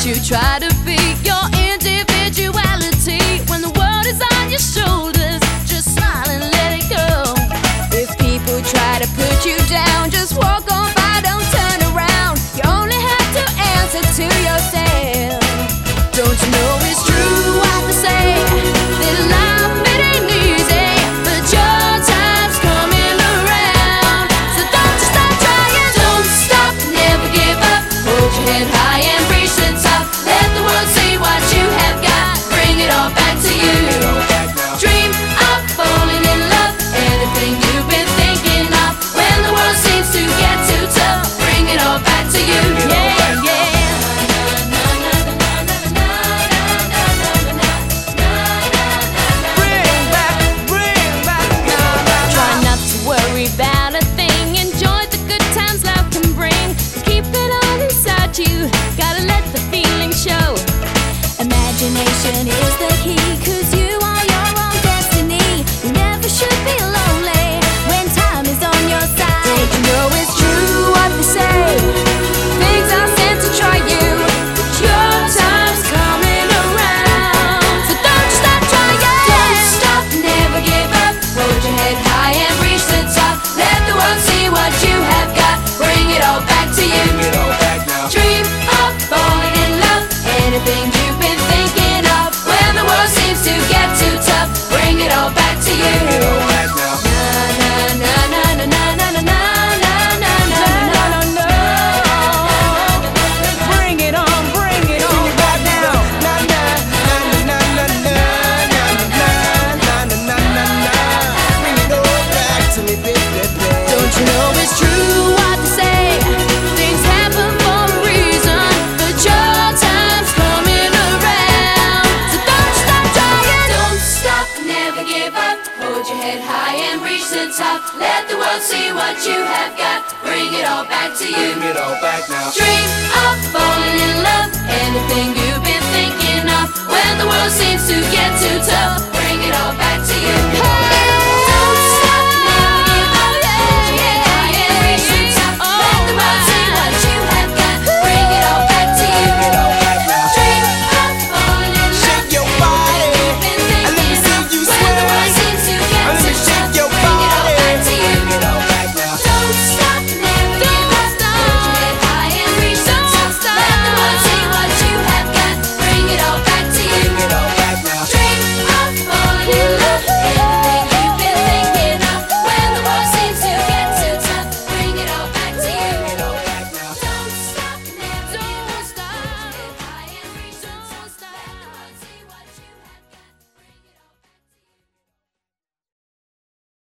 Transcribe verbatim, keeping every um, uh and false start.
you try to be your individuality when the world is on your shoulders? Just smile and let it go. If people try to put you down, just walk on by, don't turn around. You only have to answer to yourself. Don't you know it's true what they say, that life it ain't easy, but your time's coming around. So don't you stop trying, don't stop, never give up. Hold your head high and reach the top. Let the world see what you have got. Bring it all back to you. Dream of falling in love, anything you've been thinking of. When the world seems to get too tough, bring it all back to you. Yeah, yeah. About a thing, enjoy the good times life can bring. Keep it all inside you, gotta let the feeling show. Imagination is the key, cause you are your own destiny. You never should be lonely when time is on your side. Don't you know it's true what they say, things are sent to try you, but your time's coming around. So don't you stop trying, don't stop, never give up. Hold your head high and reach the top. Let the world see what you have got. Bring it all back to you. Dream of falling in love, anything you've been thinking of. When the world seems to get too tough, bring it all back to you. Na na na na na na na na na na na na. Bring it on, bring it on right now. Na na na na na na na na na na na na. Bring it all back to me, baby. Don't you know it's true what they say, things happen for a reason, but your time's coming around. So don't stop trying, don't stop, never give up. Hold your head high and reach the top. Let the world see what you have got. Bring it all back to you. Bring it all back now. Dream of falling in love, anything you've been thinking of. When the world seems to get too tough, bring it all back to you. Hey!